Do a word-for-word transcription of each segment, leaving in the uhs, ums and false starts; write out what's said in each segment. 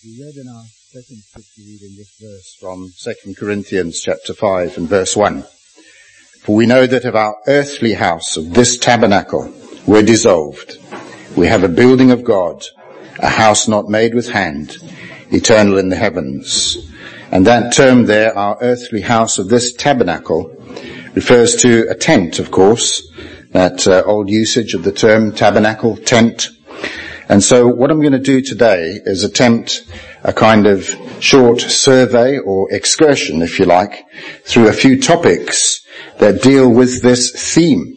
We read in our second scripture reading this verse from Second Corinthians chapter five and verse one. For we know that of our earthly house, of this tabernacle, we're dissolved. We have a building of God, a house not made with hand, eternal in the heavens. And that term there, our earthly house of this tabernacle, refers to a tent, of course, that uh, old usage of the term tabernacle, tent. And so what I'm going to do today is attempt a kind of short survey or excursion, if you like, through a few topics that deal with this theme.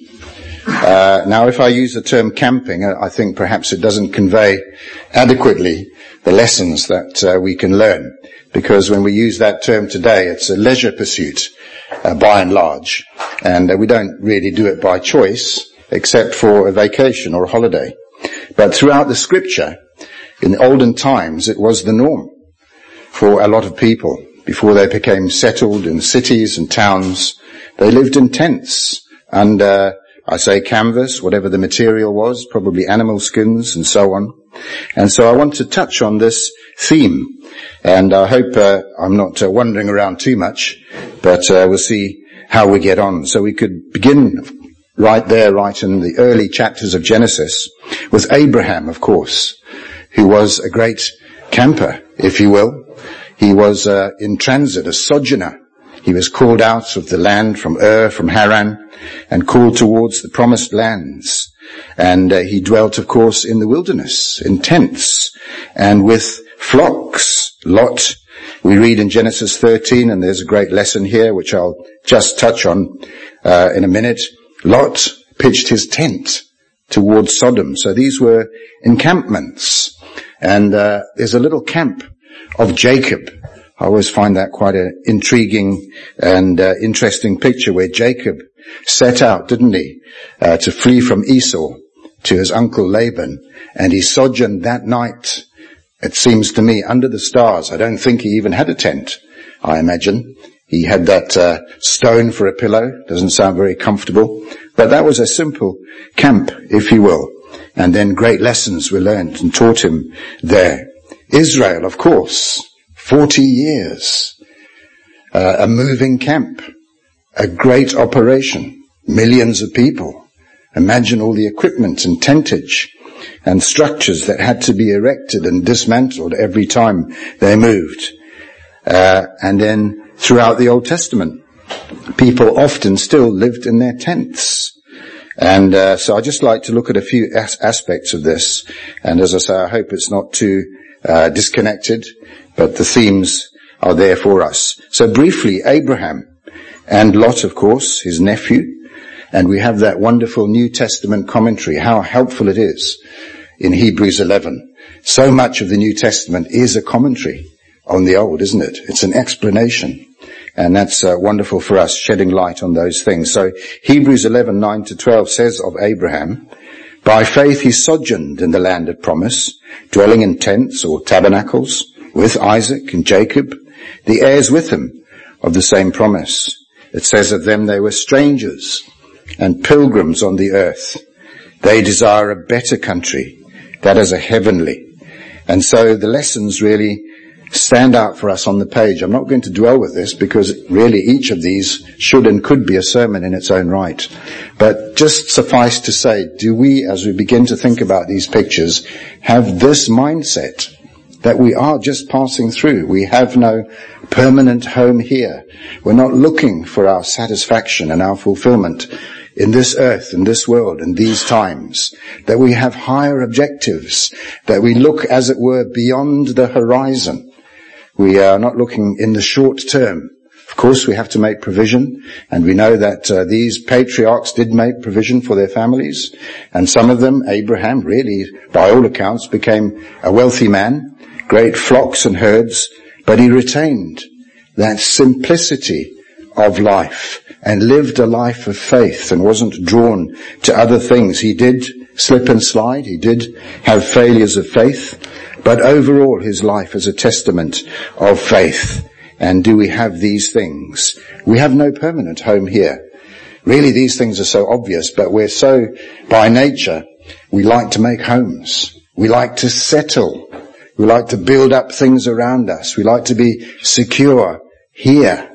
Uh, now, if I use the term camping, I think perhaps it doesn't convey adequately the lessons that uh, we can learn, because when we use that term today, it's a leisure pursuit, uh, by and large, and uh, we don't really do it by choice, except for a vacation or a holiday. But throughout the scripture, in olden times, it was the norm for a lot of people. Before they became settled in cities and towns, they lived in tents under, I say canvas, whatever the material was, probably animal skins and so on. And so I want to touch on this theme, and I hope uh, I'm not uh, wandering around too much, but uh, we'll see how we get on. So we could begin right there, right in the early chapters of Genesis, with Abraham, of course, who was a great camper, if you will. He was uh, in transit, a sojourner. He was called out of the land from Ur, from Haran, and called towards the promised lands. And uh, he dwelt, of course, in the wilderness, in tents, and with flocks. Lot, we read in Genesis thirteen, and there's a great lesson here, which I'll just touch on uh, in a minute. Lot pitched his tent towards Sodom. So these were encampments. And uh, there's a little camp of Jacob. I always find that quite an intriguing and uh, interesting picture, where Jacob set out, didn't he, uh, to flee from Esau to his uncle Laban. And he sojourned that night, it seems to me, under the stars. I don't think he even had a tent, I imagine. He had that uh, stone for a pillow. Doesn't sound very comfortable. But that was a simple camp, if you will. And then great lessons were learned and taught him there. Israel, of course, forty years. Uh, a moving camp. A great operation. Millions of people. Imagine all the equipment and tentage and structures that had to be erected and dismantled every time they moved. Uh, and then throughout the Old Testament, people often still lived in their tents. And uh, so I'd just like to look at a few as- aspects of this. And as I say, I hope it's not too uh, disconnected, but the themes are there for us. So briefly, Abraham and Lot, of course, his nephew. And we have that wonderful New Testament commentary, how helpful it is in Hebrews eleven. So much of the New Testament is a commentary on the Old, isn't it? It's an explanation. And that's uh, wonderful for us, shedding light on those things. So Hebrews eleven, nine to twelve says of Abraham, by faith he sojourned in the land of promise, dwelling in tents or tabernacles with Isaac and Jacob, the heirs with him of the same promise. It says of them they were strangers and pilgrims on the earth. They desire a better country, that is a heavenly. And so the lessons really stand out for us on the page. I'm not going to dwell with this, because really each of these should and could be a sermon in its own right. But just suffice to say, do we, as we begin to think about these pictures, have this mindset that we are just passing through? We have no permanent home here. We're not looking for our satisfaction and our fulfillment in this earth, in this world, in these times, that we have higher objectives, that we look, as it were, beyond the horizon. We are not looking in the short term. Of course, we have to make provision, and we know that uh, these patriarchs did make provision for their families, and some of them, Abraham, really, by all accounts, became a wealthy man, great flocks and herds, but he retained that simplicity of life and lived a life of faith and wasn't drawn to other things. He did slip and slide, he did have failures of faith, but overall his life is a testament of faith. And do we have these things? We have no permanent home here. Really, these things are so obvious, but we're so, by nature, we like to make homes. We like to settle We like to build up things around us. We like to be secure here.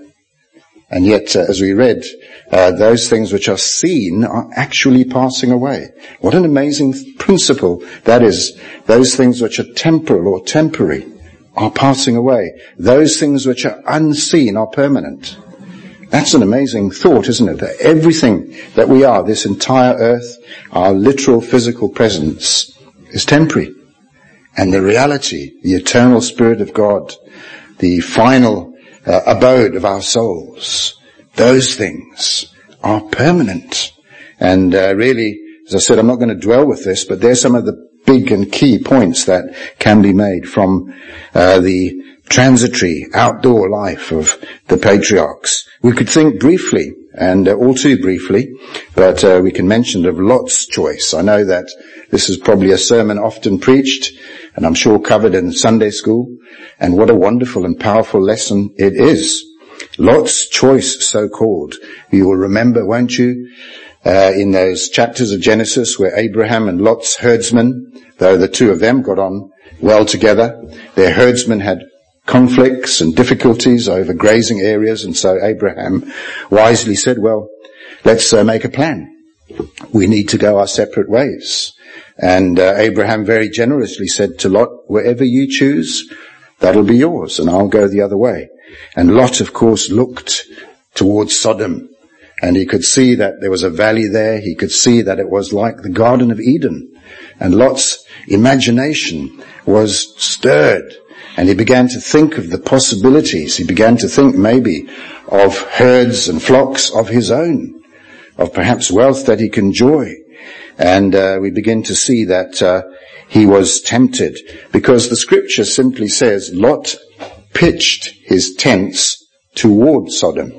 And yet, uh, as we read, uh, those things which are seen are actually passing away. What an amazing principle that is. Those things which are temporal or temporary are passing away. Those things which are unseen are permanent. That's an amazing thought, isn't it? That everything that we are, this entire earth, our literal physical presence, is temporary. And the reality, the eternal Spirit of God, the final uh, abode of our souls, those things are permanent. And uh, really, as I said, I'm not going to dwell with this, but there's some of the big and key points that can be made from uh, the transitory outdoor life of the patriarchs. We could think briefly, and uh, all too briefly, but uh, we can mention of Lot's choice. I know that this is probably a sermon often preached, and I'm sure covered in Sunday school, and what a wonderful and powerful lesson it is. Lot's choice, so-called. You will remember, won't you, uh, in those chapters of Genesis where Abraham and Lot's herdsmen, though the two of them got on well together, their herdsmen had conflicts and difficulties over grazing areas, and so Abraham wisely said, well, let's uh, make a plan. We need to go our separate ways. And uh, Abraham very generously said to Lot, wherever you choose, that'll be yours, and I'll go the other way. And Lot, of course, looked towards Sodom, and he could see that there was a valley there. He could see that it was like the Garden of Eden. And Lot's imagination was stirred, and he began to think of the possibilities. He began to think maybe of herds and flocks of his own, of perhaps wealth that he can enjoy. And uh, we begin to see that uh, he was tempted, because the scripture simply says Lot pitched his tents toward Sodom.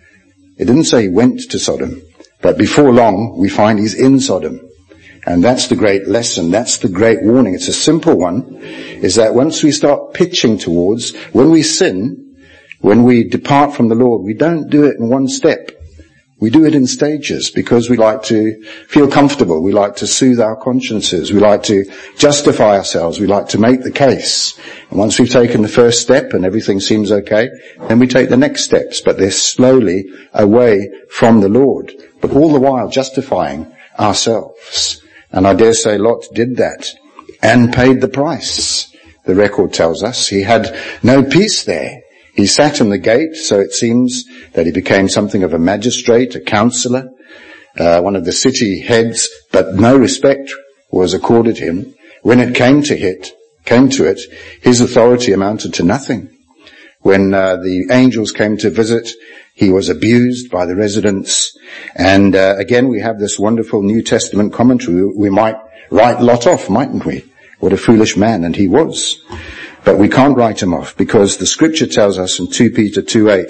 It didn't say he went to Sodom, but before long we find he's in Sodom. And that's the great lesson, that's the great warning. It's a simple one, is that once we start pitching towards, when we sin, when we depart from the Lord, we don't do it in one step. We do it in stages, because we like to feel comfortable. We like to soothe our consciences. We like to justify ourselves. We like to make the case. And once we've taken the first step and everything seems okay, then we take the next steps. But they're slowly away from the Lord, but all the while justifying ourselves. And I dare say Lot did that and paid the price. The record tells us he had no peace there. He sat in the gate, so it seems that he became something of a magistrate, a councillor, uh, one of the city heads, but no respect was accorded him. When it came to it, came to it, his authority amounted to nothing. When uh, the angels came to visit, he was abused by the residents. And uh, again, we have this wonderful New Testament commentary. We might write Lot off, mightn't we? What a foolish man, and he was. But we can't write him off, because the scripture tells us in two Peter two eight,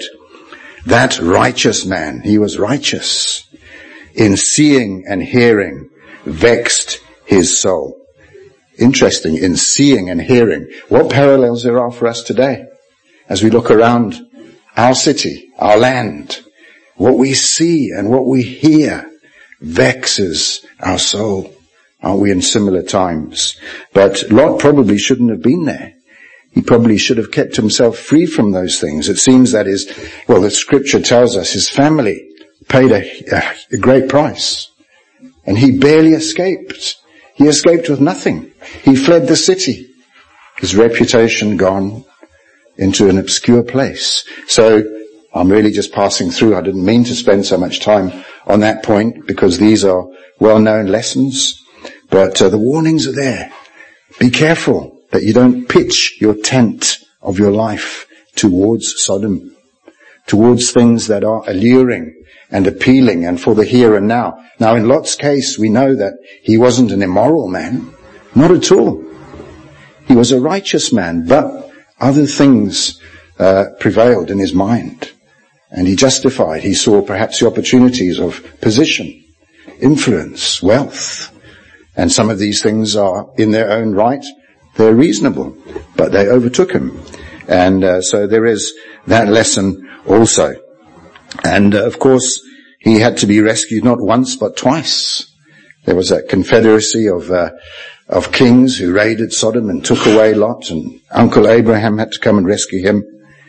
that righteous man, he was righteous, in seeing and hearing, vexed his soul. Interesting, in seeing and hearing. What parallels there are for us today as we look around our city, our land. What we see and what we hear vexes our soul. Aren't we in similar times? But Lot probably shouldn't have been there. He probably should have kept himself free from those things. It seems that his, well, the scripture tells us his family paid a, a, a great price. And he barely escaped. He escaped with nothing. He fled the city. His reputation gone into an obscure place. So I'm really just passing through. I didn't mean to spend so much time on that point, because these are well-known lessons. But uh, the warnings are there. Be careful that you don't pitch your tent of your life towards Sodom, towards things that are alluring and appealing and for the here and now. Now, in Lot's case, we know that he wasn't an immoral man. Not at all. He was a righteous man, but other things uh, prevailed in his mind. And he justified. He saw perhaps the opportunities of position, influence, wealth. And some of these things are in their own right. They're reasonable, but they overtook him. And uh, so there is that lesson also. And uh, of course, he had to be rescued not once, but twice. There was that confederacy of uh, of kings who raided Sodom and took away Lot, and Uncle Abraham had to come and rescue him.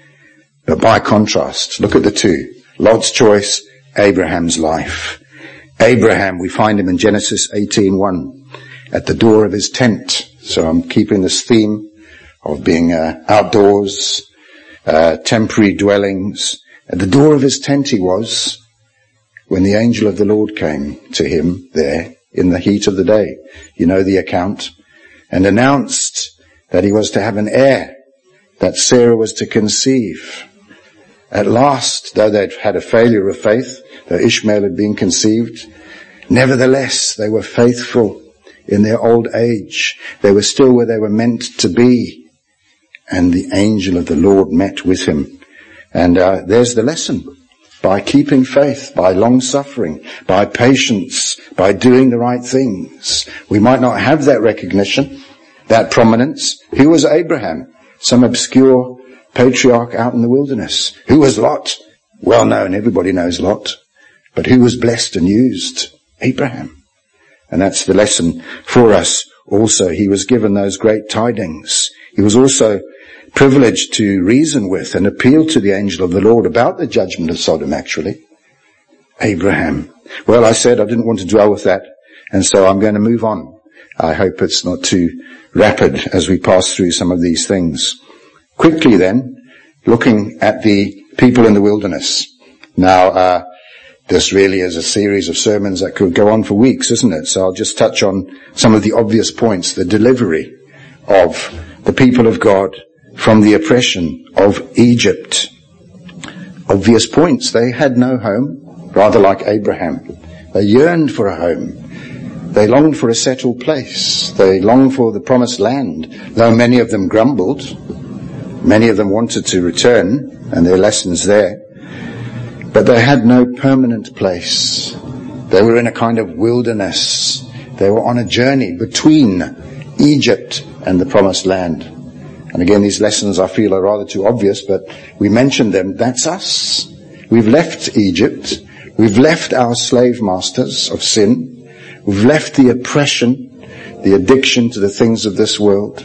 But by contrast, look at the two. Lot's choice, Abraham's life. Abraham, we find him in Genesis eighteen one, at the door of his tent. So I'm keeping this theme of being uh, outdoors, uh, temporary dwellings. At the door of his tent he was when the angel of the Lord came to him there in the heat of the day. You know the account. And announced that he was to have an heir, that Sarah was to conceive. At last, though they'd had a failure of faith, though Ishmael had been conceived, nevertheless they were faithful in their old age. They were still where they were meant to be. And the angel of the Lord met with him. And uh, there's the lesson. By keeping faith, by long suffering, by patience, by doing the right things. We might not have that recognition, that prominence. Who was Abraham? Some obscure patriarch out in the wilderness. Who was Lot? Well known, everybody knows Lot. But who was blessed and used? Abraham. And that's the lesson for us also. He was given those great tidings. He was also privileged to reason with and appeal to the angel of the Lord about the judgment of Sodom, actually. Abraham. Well, I said I didn't want to dwell with that, and so I'm going to move on. I hope it's not too rapid as we pass through some of these things. Quickly then, looking at the people in the wilderness. Now, uh, this really is a series of sermons that could go on for weeks, isn't it? So I'll just touch on some of the obvious points, the delivery of the people of God from the oppression of Egypt. Obvious points. They had no home, rather like Abraham. They yearned for a home. They longed for a settled place. They longed for the promised land, though many of them grumbled. Many of them wanted to return, and their lessons there. But they had no permanent place. They were in a kind of wilderness. They were on a journey between Egypt and the promised land. And again, these lessons I feel are rather too obvious, but we mentioned them. That's us. We've left Egypt. We've left our slave masters of sin. We've left the oppression, the addiction to the things of this world.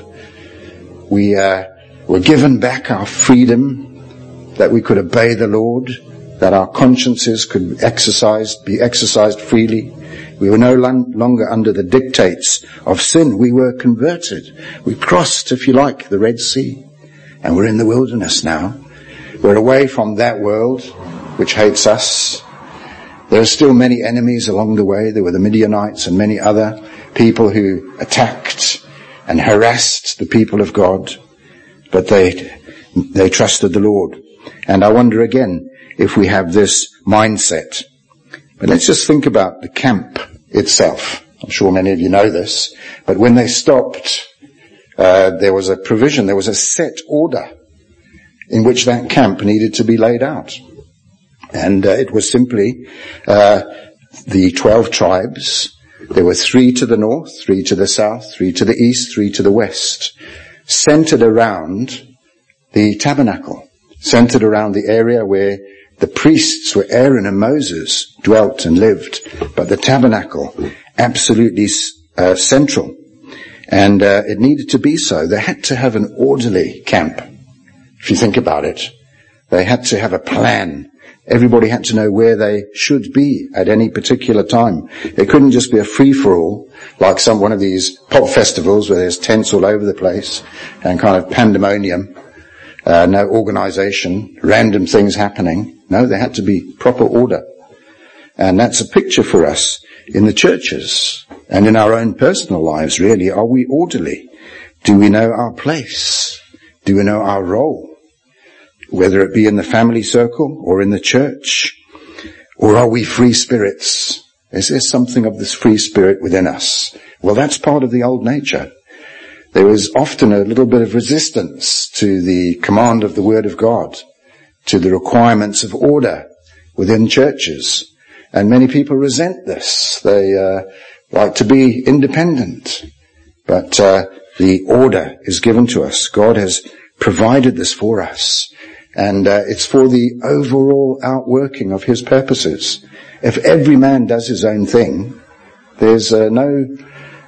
We uh, were given back our freedom, that we could obey the Lord, that our consciences could exercise, be exercised freely. We were no longer under the dictates of sin. We were converted. We crossed, if you like, the Red Sea. And we're in the wilderness now. We're away from that world which hates us. There are still many enemies along the way. There were the Midianites and many other people who attacked and harassed the people of God. But they, they trusted the Lord. And I wonder again if we have this mindset. But let's just think about the camp itself. I'm sure many of you know this. But when they stopped, uh, there was a provision, there was a set order in which that camp needed to be laid out. And uh, it was simply uh, the twelve tribes. There were three to the north, three to the south, three to the east, three to the west, centered around the tabernacle, centered around the area where the priests were Aaron and Moses dwelt and lived, but the tabernacle absolutely uh, central. And uh, it needed to be so. They had to have an orderly camp. If you think about it, they had to have a plan. Everybody had to know where they should be at any particular time. It couldn't just be a free-for-all, like some one of these pop festivals where there's tents all over the place and kind of pandemonium. Uh, no organization, random things happening. No, there had to be proper order. And that's a picture for us in the churches and in our own personal lives, really. Are we orderly? Do we know our place? Do we know our role? Whether it be in the family circle or in the church. Or are we free spirits? Is there something of this free spirit within us? Well, that's part of the old nature. There was often a little bit of resistance to the command of the Word of God, to the requirements of order within churches. And many people resent this. They uh, like to be independent. But uh, the order is given to us. God has provided this for us. And uh, it's for the overall outworking of His purposes. If every man does his own thing, there's uh, no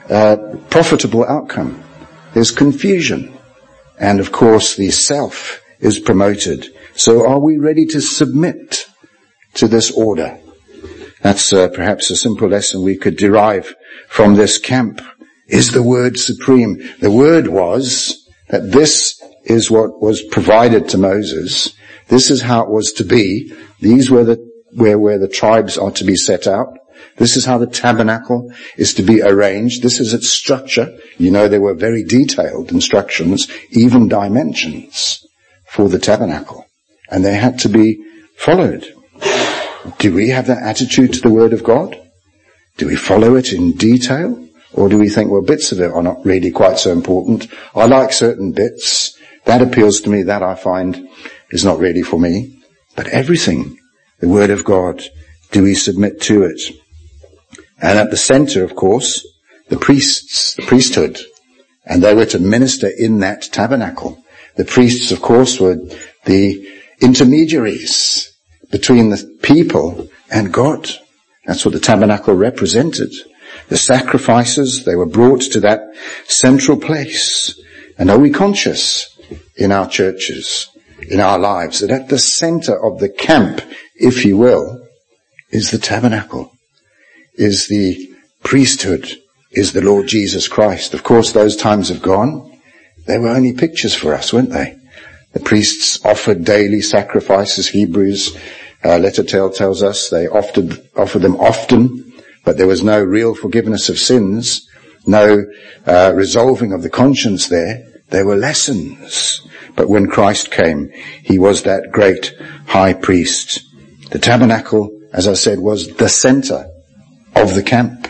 uh, profitable outcome. There's confusion. And of course the self is promoted. So are we ready to submit to this order? That's uh, perhaps a simple lesson we could derive from this camp. Is the word supreme? The word was that this is what was provided to Moses. This is how it was to be. These were the where, where the tribes are to be set out. This is how the tabernacle is to be arranged. This is its structure. You know, there were very detailed instructions, even dimensions for the tabernacle. And they had to be followed. Do we have that attitude to the Word of God? Do we follow it in detail? Or do we think, well, bits of it are not really quite so important. I like certain bits. That appeals to me. That I find is not really for me. But everything, the Word of God, do we submit to it? And at the center, of course, the priests, the priesthood. And they were to minister in that tabernacle. The priests, of course, were the intermediaries between the people and God. That's what the tabernacle represented. The sacrifices, they were brought to that central place. And are we conscious in our churches, in our lives, that at the center of the camp, if you will, is the tabernacle, is the priesthood, is the Lord Jesus Christ? Of course, those times have gone. They were only pictures for us, weren't they? The priests offered daily sacrifices. Hebrews uh, letter tell, tells us they offered, offered them often, but there was no real forgiveness of sins, no uh, resolving of the conscience there. They were lessons. But when Christ came, he was that great high priest. The tabernacle, as I said, was the center of the camp.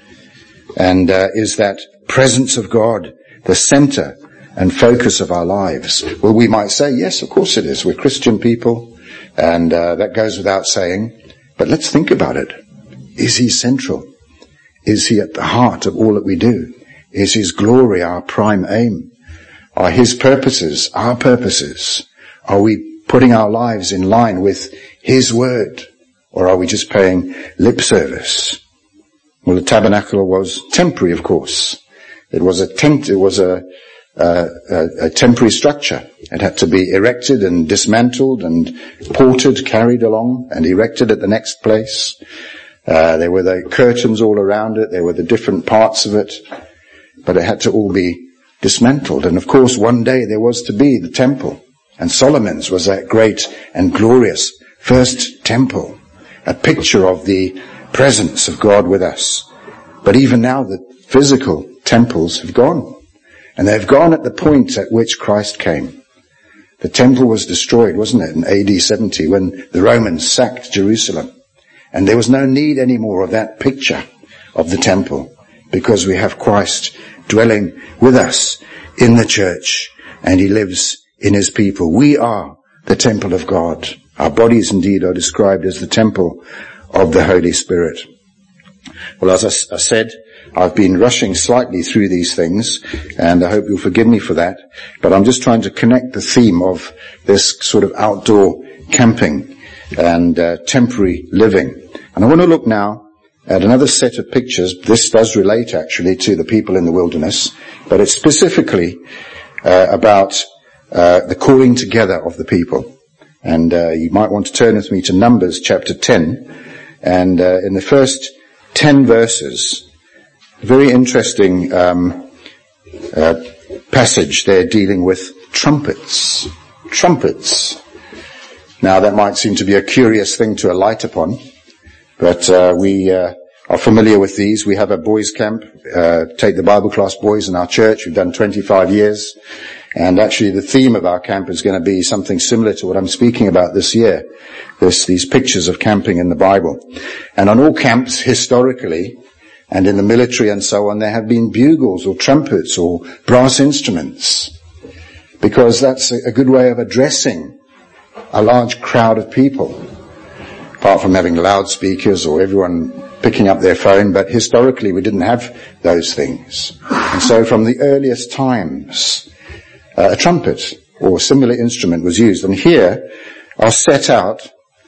And uh, is that presence of God the center and focus of our lives? Well, we might say, yes, of course it is. We're Christian people, and uh, that goes without saying. But let's think about it. Is he central? Is he at the heart of all that we do? Is his glory our prime aim? Are his purposes our purposes? Are we putting our lives in line with his word? Or are we just paying lip service? Well, the tabernacle was temporary, of course. It was a tent, it was a, a, a, a temporary structure. It had to be erected and dismantled and ported, carried along and erected at the next place. Uh, there were the curtains all around it. There were the different parts of it. But it had to all be dismantled. And of course, one day there was to be the temple. And Solomon's was that great and glorious first temple. A picture of the presence of God with us. But even now the physical temples have gone. And they've gone at the point at which Christ came. The temple was destroyed, wasn't it, in A D seventy when the Romans sacked Jerusalem. And there was no need anymore of that picture of the temple, because we have Christ dwelling with us in the church, and he lives in his people. We are the temple of God. Our bodies indeed are described as the temple of the Holy Spirit. Well, as I, I said, I've been rushing slightly through these things, and I hope you'll forgive me for that, but I'm just trying to connect the theme of this sort of outdoor camping and uh, temporary living. And I want to look now at another set of pictures. This does relate actually to the people in the wilderness, but it's specifically uh, about uh, the calling together of the people. And uh, you might want to turn with me to Numbers chapter ten. And uh, in the first ten verses, a very interesting um, uh, passage there dealing with trumpets. Trumpets. Now that might seem to be a curious thing to alight upon, but uh, we uh, are familiar with these. We have a boys' camp, uh, take the Bible class boys in our church. We've done twenty-five years. And actually the theme of our camp is going to be something similar to what I'm speaking about this year. This, these pictures of camping in the Bible. And on all camps, historically, and in the military and so on, there have been bugles or trumpets or brass instruments. Because that's a good way of addressing a large crowd of people. Apart from having loudspeakers or everyone picking up their phone, but historically we didn't have those things. And so from the earliest times, Uh, a trumpet or similar instrument was used. And here are set out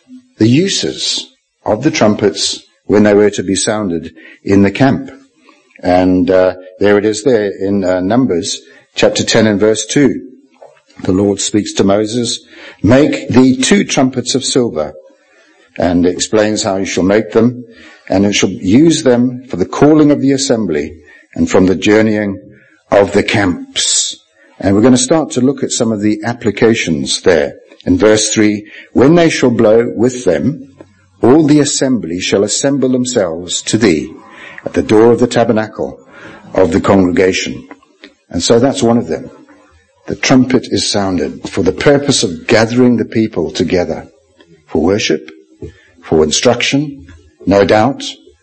the uses of the trumpets when they were to be sounded in the camp. And uh, there it is there in uh, Numbers chapter ten and verse two. The Lord speaks to Moses, make thee two trumpets of silver, and explains how you shall make them, and you shall use them for the calling of the assembly and from the journeying of the camps. And we're going to start to look at some of the applications there. In verse three, when they shall blow with them, all the assembly shall assemble themselves to thee at the door of the tabernacle of the congregation. And so that's one of them. The trumpet is sounded for the purpose of gathering the people together for worship, for instruction, no doubt.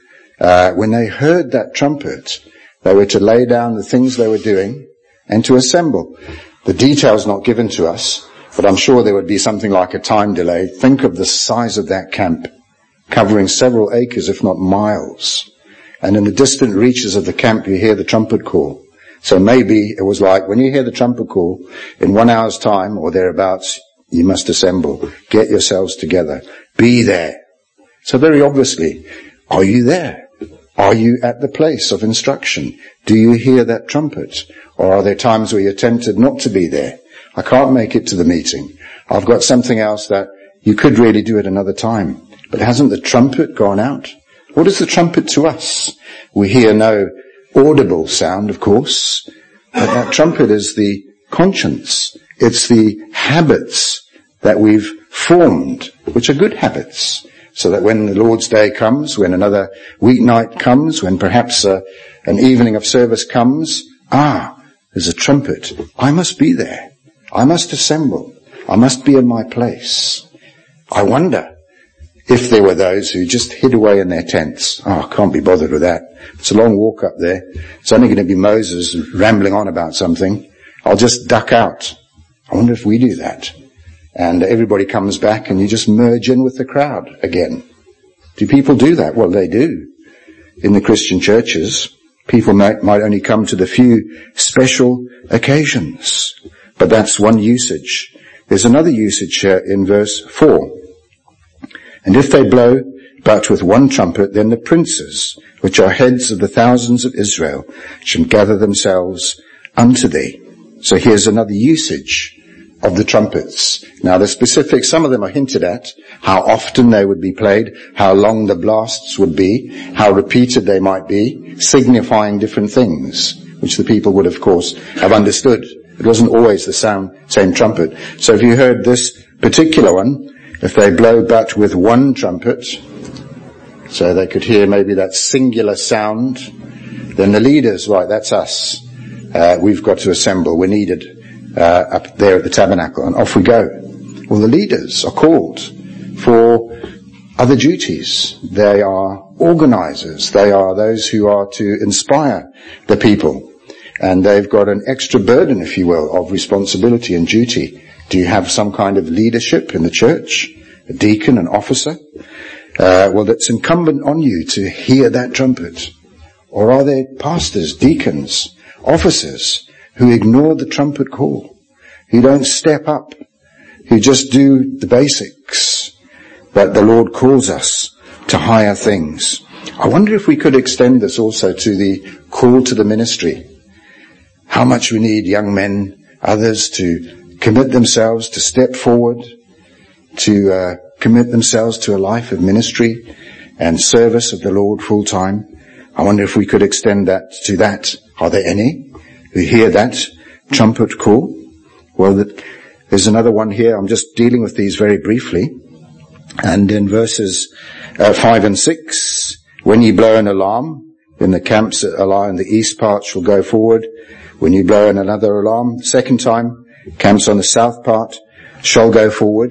Uh, when they heard that trumpet, they were to lay down the things they were doing and to assemble. The details not given to us, but I'm sure there would be something like a time delay. Think of the size of that camp, covering several acres, if not miles. And in the distant reaches of the camp, you hear the trumpet call. So maybe it was like, when you hear the trumpet call, in one hour's time or thereabouts, you must assemble. Get yourselves together. Be there. So very obviously, are you there? Are you at the place of instruction? Do you hear that trumpet? Or are there times where you're tempted not to be there? I can't make it to the meeting. I've got something else that you could really do at another time. But hasn't the trumpet gone out? What is the trumpet to us? We hear no audible sound, of course, but that trumpet is the conscience. It's the habits that we've formed, which are good habits, so that when the Lord's Day comes, when another weeknight comes, when perhaps uh, an evening of service comes, ah, there's a trumpet. I must be there. I must assemble. I must be in my place. I wonder if there were those who just hid away in their tents. Oh, I can't be bothered with that. It's a long walk up there. It's only going to be Moses rambling on about something. I'll just duck out. I wonder if we do that. And everybody comes back and you just merge in with the crowd again. Do people do that? Well, they do. In the Christian churches, people might, might only come to the few special occasions. But that's one usage. There's another usage here in verse four. And if they blow but with one trumpet, then the princes, which are heads of the thousands of Israel, shall gather themselves unto thee. So here's another usage of the trumpets. Now the specifics, some of them are hinted at, how often they would be played, how long the blasts would be, how repeated they might be, signifying different things, which the people would of course have understood. It wasn't always the sound, same trumpet. So if you heard this particular one, if they blow but with one trumpet, so they could hear maybe that singular sound, then the leaders, right, that's us. Uh, we've got to assemble. We're needed uh, up there at the tabernacle, and off we go. Well, the leaders are called for other duties. They are organizers. They are those who are to inspire the people. And they've got an extra burden, if you will, of responsibility and duty. Do you have some kind of leadership in the church? A deacon, an officer? Uh, well, it's incumbent on you to hear that trumpet. Or are there pastors, deacons, officers who ignore the trumpet call, who don't step up, who just do the basics, but the Lord calls us to higher things? I wonder if we could extend this also to the call to the ministry. How much we need young men, others to commit themselves, to step forward, to uh, commit themselves to a life of ministry and service of the Lord full time. I wonder if we could extend that to that. Are there any who hear that trumpet call? Well, that, there's another one here. I'm just dealing with these very briefly. And in verses uh, five and six, when ye blow an alarm, then the camps that lie in the east part shall go forward. When you blow in another alarm, second time, camps on the south part shall go forward.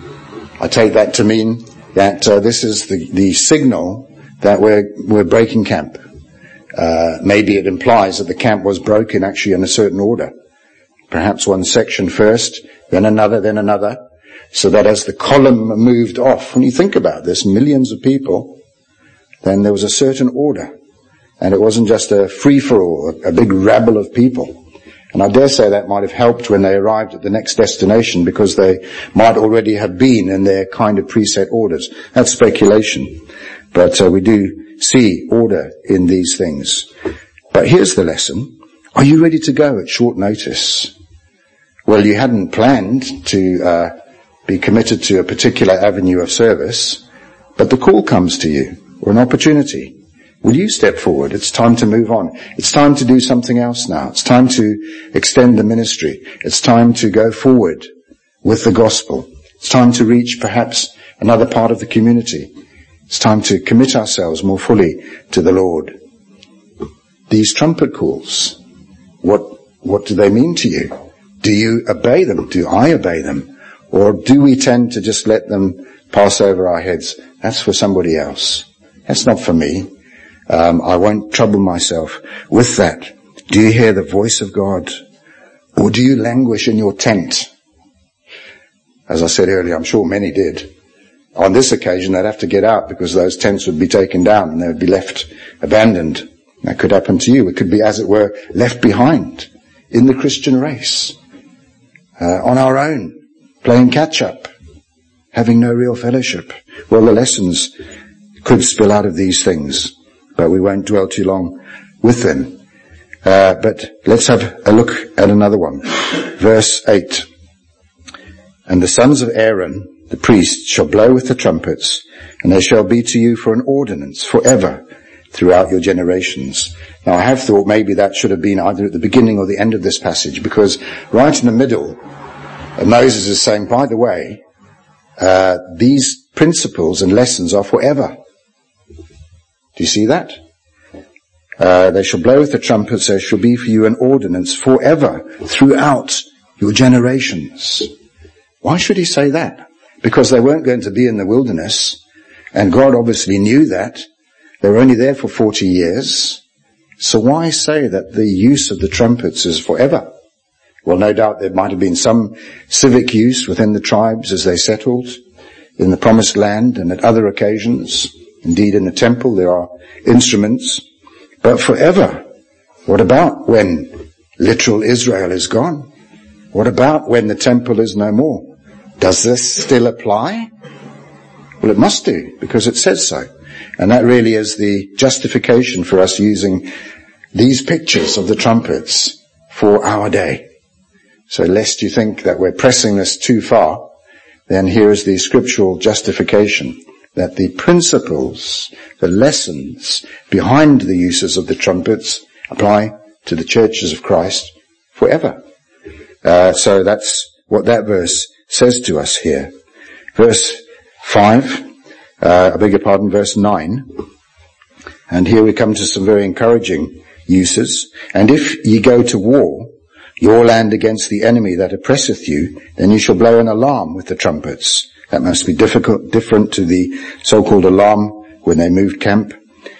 I take that to mean that uh, this is the, the signal that we're, we're breaking camp. Uh, maybe it implies that the camp was broken actually in a certain order. Perhaps one section first, then another, then another, so that as the column moved off, when you think about this, millions of people, then there was a certain order. And it wasn't just a free-for-all, a big rabble of people. And I dare say that might have helped when they arrived at the next destination, because they might already have been in their kind of preset orders. That's speculation. But uh, we do see order in these things. But here's the lesson. Are you ready to go at short notice? Well, you hadn't planned to uh, be committed to a particular avenue of service, but the call comes to you, or an opportunity. Will you step forward? It's time to move on. It's time to do something else now. It's time to extend the ministry. It's time to go forward with the gospel. It's time to reach perhaps another part of the community. It's time to commit ourselves more fully to the Lord. These trumpet calls, what, what do they mean to you? Do you obey them? Do I obey them? Or do we tend to just let them pass over our heads? That's for somebody else. That's not for me. Um, I won't trouble myself with that. Do you hear the voice of God? Or do you languish in your tent? As I said earlier, I'm sure many did. On this occasion, they'd have to get out because those tents would be taken down and they would be left abandoned. That could happen to you. It could be, as it were, left behind in the Christian race, uh, on our own, playing catch-up, having no real fellowship. Well, the lessons could spill out of these things, but we won't dwell too long with them. Uh, but let's have a look at another one. Verse eight. And the sons of Aaron, the priests, shall blow with the trumpets, and they shall be to you for an ordinance forever throughout your generations. Now, I have thought maybe that should have been either at the beginning or the end of this passage, because right in the middle, uh, Moses is saying, by the way, uh, these principles and lessons are forever. Do you see that? Uh, they shall blow with the trumpets, there shall be for you an ordinance forever throughout your generations. Why should he say that? Because they weren't going to be in the wilderness, and God obviously knew that. They were only there for forty years. So why say that the use of the trumpets is forever? Well, no doubt there might have been some civic use within the tribes as they settled in the promised land and at other occasions. Indeed, in the temple there are instruments. But forever, what about when literal Israel is gone? What about when the temple is no more? Does this still apply? Well, it must do, because it says so. And that really is the justification for us using these pictures of the trumpets for our day. So lest you think that we're pressing this too far, then here is the scriptural justification that the principles, the lessons behind the uses of the trumpets apply to the churches of Christ forever. Uh, so that's what that verse says to us here. Verse five, uh, I beg your pardon, verse nine. And here we come to some very encouraging uses. And if ye go to war, your land against the enemy that oppresseth you, then you shall blow an alarm with the trumpets. That must be difficult, different to the so-called alarm when they moved camp.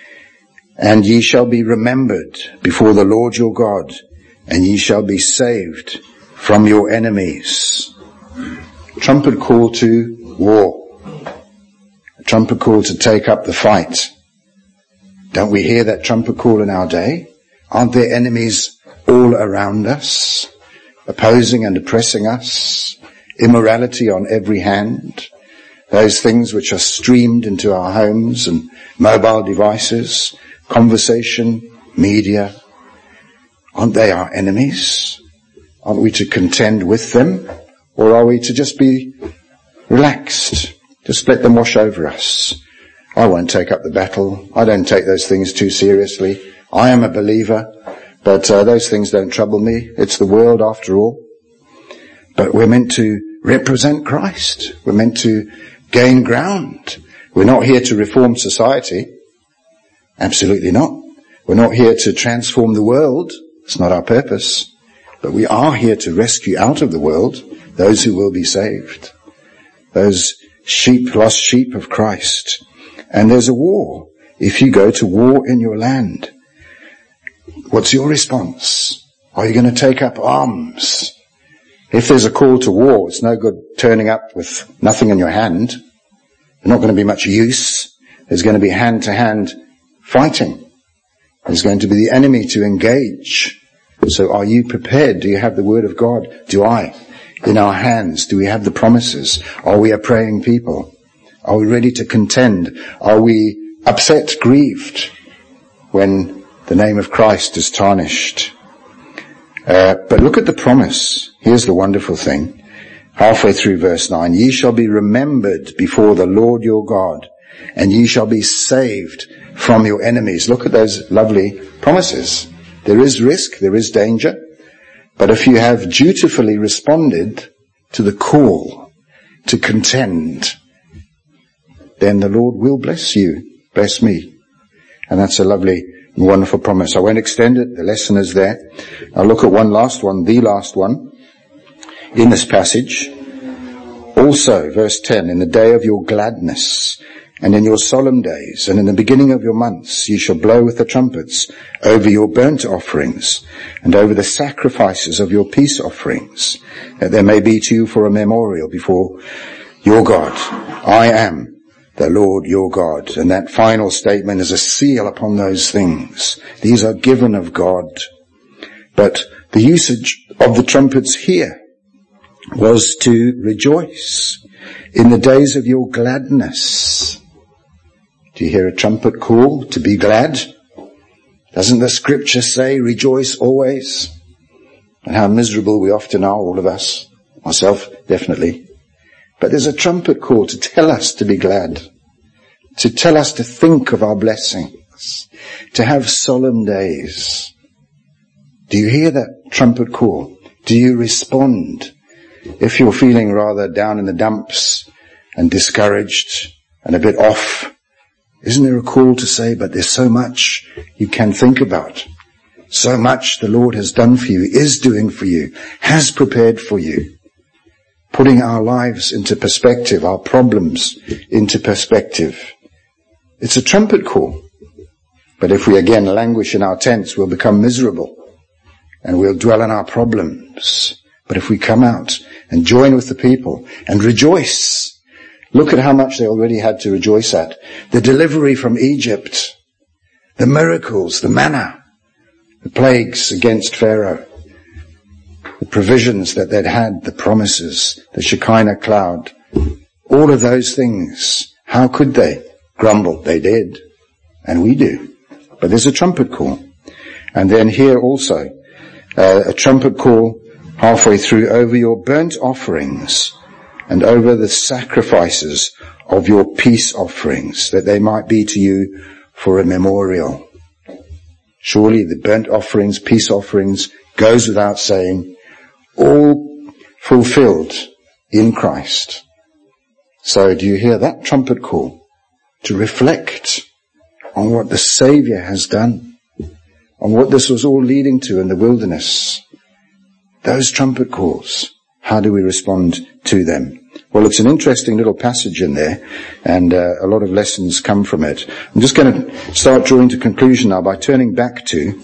And ye shall be remembered before the Lord your God, and ye shall be saved from your enemies. Trumpet call to war. A trumpet call to take up the fight. Don't we hear that trumpet call in our day? Aren't there enemies all around us, opposing and oppressing us? Immorality on every hand, those things which are streamed into our homes and mobile devices, conversation, media. Aren't they our enemies? Aren't we to contend with them? Or are we to just be relaxed? Just let them wash over us. I won't take up the battle. I don't take those things too seriously. I am a believer, but uh, those things don't trouble me. It's the world after all. But we're meant to represent Christ. We're meant to gain ground. We're not here to reform society. Absolutely not. We're not here to transform the world. It's not our purpose. But we are here to rescue out of the world those who will be saved. Those sheep, lost sheep of Christ. And there's a war. If you go to war in your land, what's your response? Are you going to take up arms? If there's a call to war, it's no good turning up with nothing in your hand. There's not going to be much use. There's going to be hand-to-hand fighting. There's going to be the enemy to engage. So are you prepared? Do you have the word of God? Do I? In our hands, do we have the promises? Are we a praying people? Are we ready to contend? Are we upset, grieved when the name of Christ is tarnished. Uh, but look at the promise. Here's the wonderful thing. Halfway through verse nine, ye shall be remembered before the Lord your God, and ye shall be saved from your enemies. Look at those lovely promises. There is risk, there is danger, but if you have dutifully responded to the call to contend, then the Lord will bless you, bless me. And that's a lovely and wonderful promise. I won't extend it, the lesson is there. I'll look at one last one, the last one, in this passage. Also, verse ten, in the day of your gladness, and in your solemn days, and in the beginning of your months, ye shall blow with the trumpets over your burnt offerings, and over the sacrifices of your peace offerings, that there may be to you for a memorial before your God. I am the Lord your God. And that final statement is a seal upon those things. These are given of God. But the usage of the trumpets here was to rejoice in the days of your gladness. Do you hear a trumpet call to be glad? Doesn't the scripture say rejoice always? And how miserable we often are, all of us. Myself, definitely. But there's a trumpet call to tell us to be glad. To tell us to think of our blessings. To have solemn days. Do you hear that trumpet call? Do you respond? If you're feeling rather down in the dumps and discouraged and a bit off, isn't there a call to say, but there's so much you can think about. So much the Lord has done for you, is doing for you, has prepared for you. Putting our lives into perspective, our problems into perspective. It's a trumpet call. But if we again languish in our tents, we'll become miserable and we'll dwell on our problems. But if we come out and join with the people and rejoice, look at how much they already had to rejoice at. The delivery from Egypt, the miracles, the manna, the plagues against Pharaoh, the provisions that they'd had, the promises, the Shekinah cloud, all of those things. How could they grumble? They did, and we do. But there's a trumpet call. And then here also, uh, a trumpet call halfway through over your burnt offerings and over the sacrifices of your peace offerings, that they might be to you for a memorial. Surely the burnt offerings, peace offerings, goes without saying, all fulfilled in Christ. So do you hear that trumpet call? To reflect on what the Saviour has done, on what this was all leading to in the wilderness. Those trumpet calls, how do we respond to them? Well, it's an interesting little passage in there, and uh, a lot of lessons come from it. I'm just going to start drawing to conclusion now by turning back to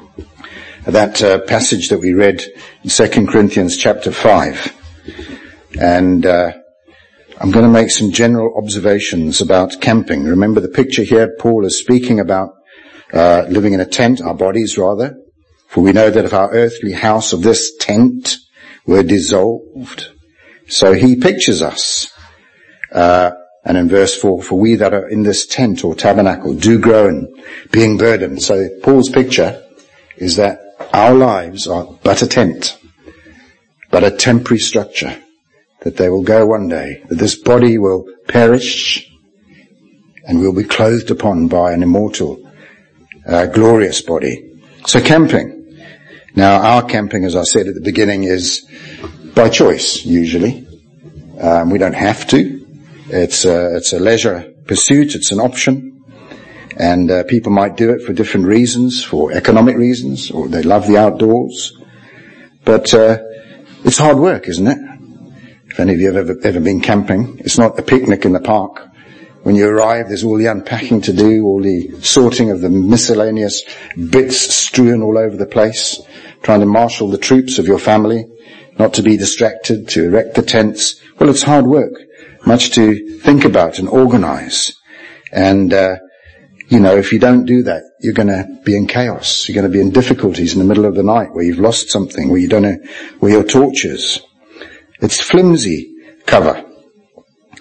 that uh, passage that we read in Second Corinthians chapter five. And uh, I'm going to make some general observations about camping. Remember the picture here, Paul is speaking about uh, living in a tent, our bodies rather. For we know that if our earthly house of this tent were dissolved. So he pictures us. Uh, and in verse four, for we that are in this tent or tabernacle do groan, being burdened. So Paul's picture is that our lives are but a tent, but a temporary structure, that they will go one day, that this body will perish and we'll be clothed upon by an immortal, uh, glorious body. So camping. Now our camping, as I said at the beginning, is by choice, usually. Um, we don't have to. It's a, it's a leisure pursuit. It's an option. And uh, people might do it for different reasons, for economic reasons, or they love the outdoors. But uh, it's hard work, isn't it? If any of you have ever, ever been camping, it's not a picnic in the park. When you arrive, there's all the unpacking to do, all the sorting of the miscellaneous bits strewn all over the place, trying to marshal the troops of your family, not to be distracted, to erect the tents. Well, it's hard work, much to think about and organize. And, uh, you know, if you don't do that, you're going to be in chaos. You're going to be in difficulties in the middle of the night where you've lost something, where you don't know where your torch is. It's flimsy cover.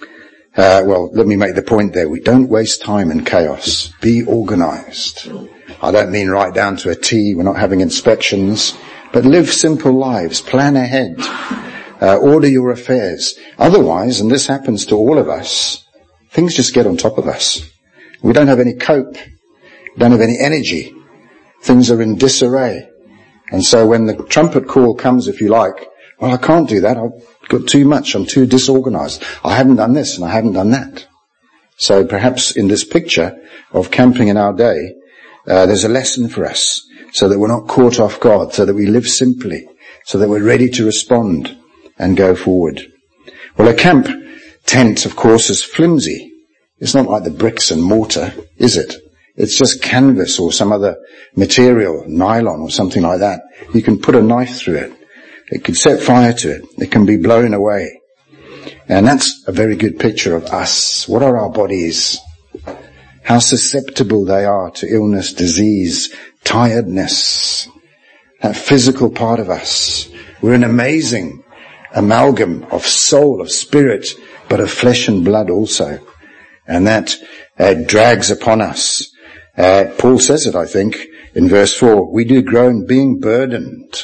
Uh, well, let me make the point there. We don't waste time in chaos. Be organized. I don't mean right down to a T. We're not having inspections. But live simple lives. Plan ahead. Uh, order your affairs. Otherwise, and this happens to all of us, things just get on top of us. We don't have any cope. We don't have any energy. Things are in disarray. And so when the trumpet call comes, if you like, well, I can't do that. I've got too much. I'm too disorganized. I haven't done this and I haven't done that. So perhaps in this picture of camping in our day, uh, there's a lesson for us so that we're not caught off guard, so that we live simply, so that we're ready to respond and go forward. Well, a camp tent, of course, is flimsy. It's not like the bricks and mortar, is it? It's just canvas or some other material, nylon or something like that. You can put a knife through it. It can set fire to it. It can be blown away. And that's a very good picture of us. What are our bodies? How susceptible they are to illness, disease, tiredness. That physical part of us. We're an amazing amalgam of soul, of spirit, but of flesh and blood also. And that uh, drags upon us. Uh, Paul says it, I think, in verse four. We do groan being burdened.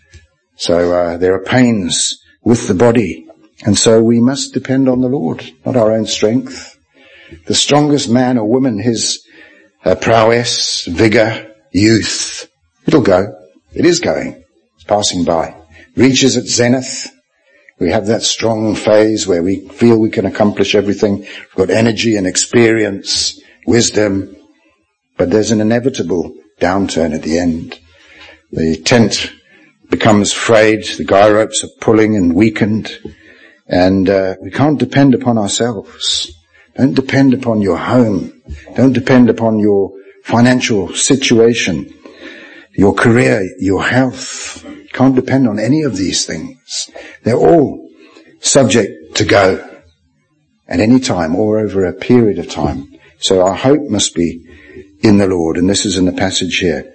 So uh, there are pains with the body. And so we must depend on the Lord, not our own strength. The strongest man or woman, his uh, prowess, vigor, youth, it'll go. It is going. It's passing by. Reaches its zenith. We have that strong phase where we feel we can accomplish everything. We've got energy and experience, wisdom. But there's an inevitable downturn at the end. The tent becomes frayed, the guy ropes are pulling and weakened, and uh, we can't depend upon ourselves. Don't depend upon your home. Don't depend upon your financial situation, your career, your health. You can't depend on any of these things. They're all subject to go at any time or over a period of time. So our hope must be in the Lord, and this is in the passage here.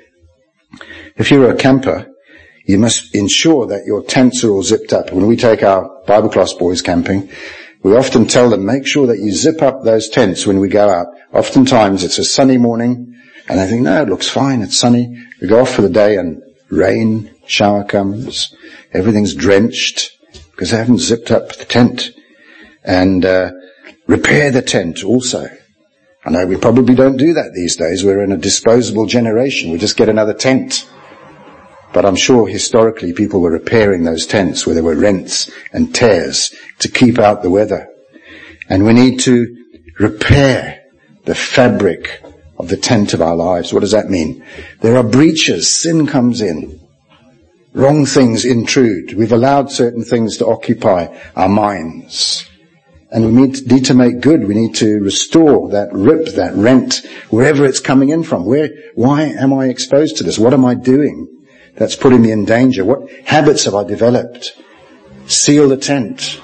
If you're a camper, you must ensure that your tents are all zipped up. When we take our Bible class boys camping, we often tell them, make sure that you zip up those tents when we go out. Oftentimes it's a sunny morning, and they think, no, it looks fine, it's sunny. We go off for the day and rain, shower comes, everything's drenched, because they haven't zipped up the tent. And uh, repair the tent also. I know we probably don't do that these days. We're in a disposable generation. We just get another tent. But I'm sure historically people were repairing those tents where there were rents and tears to keep out the weather. And we need to repair the fabric of the tent of our lives. What does that mean? There are breaches. Sin comes in. Wrong things intrude. We've allowed certain things to occupy our minds. And we need, need to make good. We need to restore that rip, that rent, wherever it's coming in from. Where, why am I exposed to this? What am I doing that's putting me in danger? What habits have I developed? Seal the tent.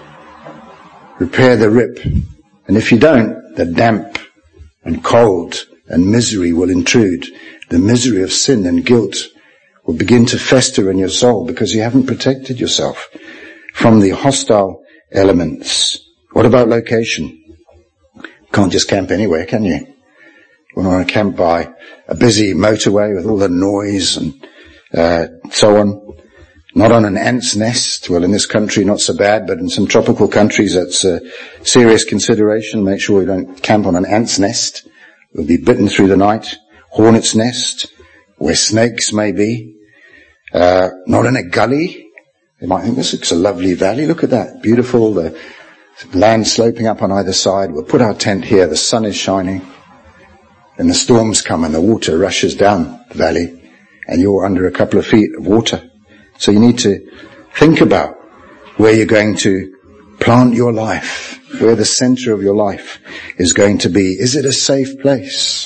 Repair the rip. And if you don't, the damp and cold and misery will intrude. The misery of sin and guilt will begin to fester in your soul because you haven't protected yourself from the hostile elements. What about location? You can't just camp anywhere, can you? We want to camp by a busy motorway with all the noise and uh, so on. Not on an ant's nest. Well, in this country, not so bad, but in some tropical countries, that's a serious consideration. Make sure you don't camp on an ant's nest. You'll be bitten through the night. Hornet's nest, where snakes may be. Uh, not in a gully. You might think, this looks a lovely valley. Look at that. Beautiful. The land sloping up on either side. We'll put our tent here. The sun is shining. And the storms come and the water rushes down the valley. And you're under a couple of feet of water. So you need to think about where you're going to plant your life, where the center of your life is going to be. Is it a safe place?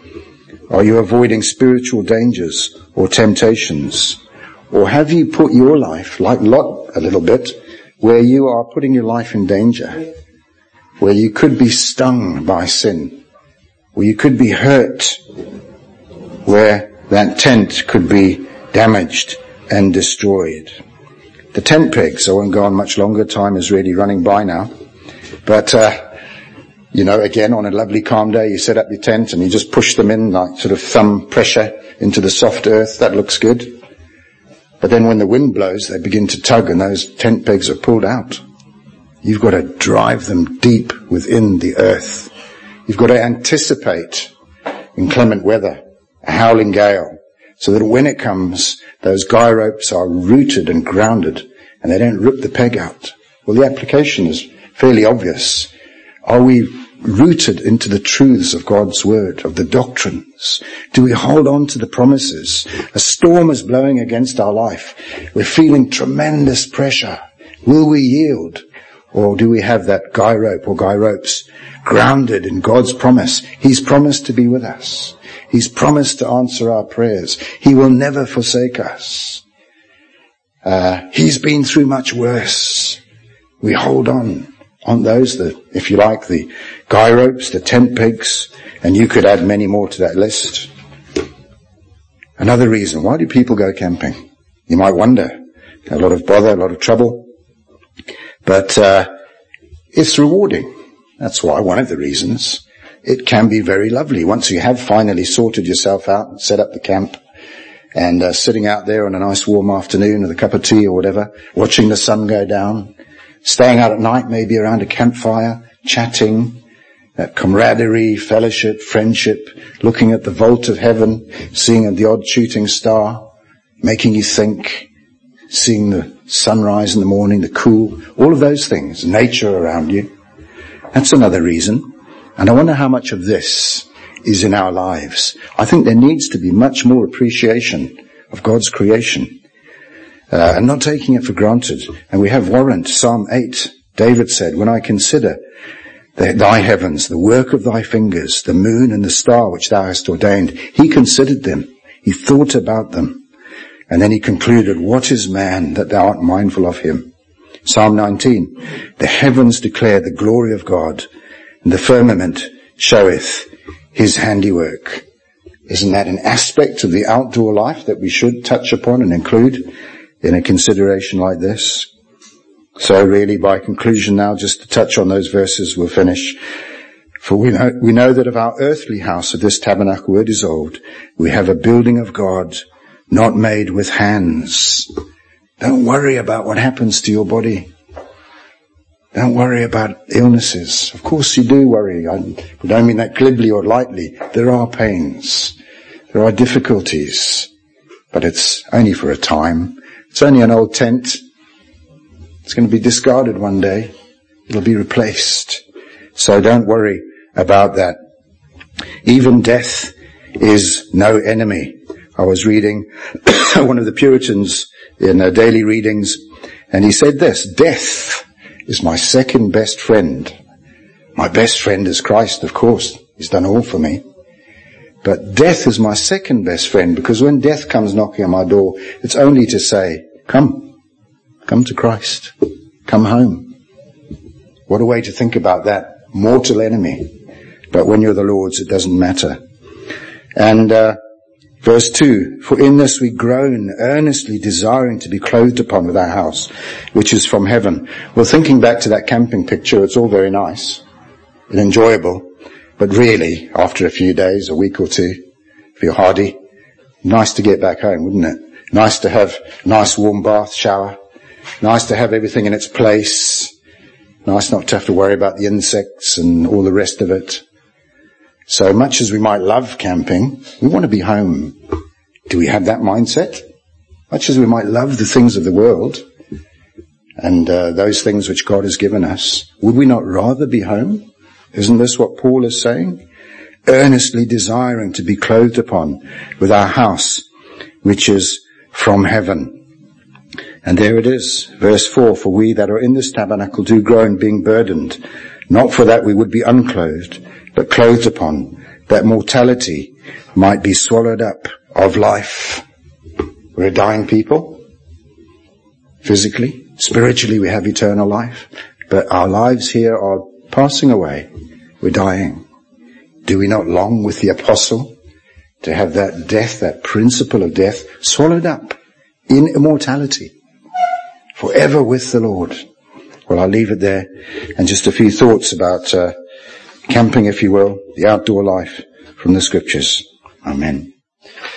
Are you avoiding spiritual dangers or temptations? Or have you put your life, like Lot a little bit, where you are putting your life in danger, where you could be stung by sin, where you could be hurt, where that tent could be damaged and destroyed. The tent pegs, I won't go on much longer, time is really running by now, but uh, You know, again, on a lovely calm day, you set up your tent and you just push them in like sort of thumb pressure into the soft earth. That looks good. But then when the wind blows, they begin to tug and those tent pegs are pulled out. You've got to drive them deep within the earth. You've got to anticipate inclement weather, a howling gale, so that when it comes, those guy ropes are rooted and grounded and they don't rip the peg out. Well, the application is fairly obvious. Are we rooted into the truths of God's word, of the doctrines? Do we hold on to the promises? A storm is blowing against our life. We're feeling tremendous pressure. Will we yield? Or do we have that guy rope or guy ropes grounded in God's promise? He's promised to be with us. He's promised to answer our prayers. He will never forsake us. Uh, he's been through much worse. We hold on. On those, the, if you like, the guy ropes, the tent pegs, and you could add many more to that list. Another reason, why do people go camping? You might wonder. A lot of bother, a lot of trouble. But uh it's rewarding. That's why, one of the reasons. It can be very lovely. Once you have finally sorted yourself out and set up the camp, and uh, sitting out there on a nice warm afternoon with a cup of tea or whatever, watching the sun go down, staying out at night maybe around a campfire, chatting, that camaraderie, fellowship, friendship, looking at the vault of heaven, seeing the odd shooting star, making you think, seeing the sunrise in the morning, the cool, all of those things, nature around you. That's another reason. And I wonder how much of this is in our lives. I think there needs to be much more appreciation of God's creation. Uh, and not taking it for granted. And we have warrant. Psalm eight, David said, when I consider the, thy heavens, the work of thy fingers, the moon and the star which thou hast ordained, he considered them. He thought about them. And then he concluded, what is man that thou art mindful of him? Psalm nineteen, the heavens declare the glory of God, and the firmament showeth his handiwork. Isn't that an aspect of the outdoor life that we should touch upon and include in a consideration like this? So really, by conclusion now, just to touch on those verses, we'll finish. For we know, we know that of our earthly house, of this tabernacle, we're dissolved. We have a building of God, not made with hands. Don't worry about what happens to your body. Don't worry about illnesses. Of course you do worry. I don't mean that glibly or lightly. There are pains. There are difficulties. But it's only for a time. It's only an old tent. It's going to be discarded one day. It'll be replaced. So don't worry about that. Even death is no enemy. I was reading one of the Puritans in uh, daily readings, and he said this, death is my second best friend. My best friend is Christ, of course. He's done all for me. But death is my second best friend, because when death comes knocking on my door, it's only to say, come, come to Christ, come home. What a way to think about that mortal enemy. But when you're the Lord's, it doesn't matter. And uh verse two, for in this we groan, earnestly desiring to be clothed upon with our house, which is from heaven. Well, thinking back to that camping picture, it's all very nice and enjoyable. But really, after a few days, a week or two, if you're hardy, nice to get back home, wouldn't it? Nice to have a nice warm bath, shower. Nice to have everything in its place. Nice not to have to worry about the insects and all the rest of it. So much as we might love camping, we want to be home. Do we have that mindset? Much as we might love the things of the world and uh, those things which God has given us, would we not rather be home? Isn't this what Paul is saying? Earnestly desiring to be clothed upon with our house, which is from heaven. And there it is, verse four, for we that are in this tabernacle do groan, being burdened, not for that we would be unclothed, but clothed upon, that mortality might be swallowed up of life. We're a dying people. Physically, spiritually we have eternal life, but our lives here are passing away. We're dying. Do we not long with the apostle to have that death, that principle of death, swallowed up in immortality, forever with the Lord? Well, I'll leave it there, and just a few thoughts about uh, camping, if you will, the outdoor life from the scriptures. Amen.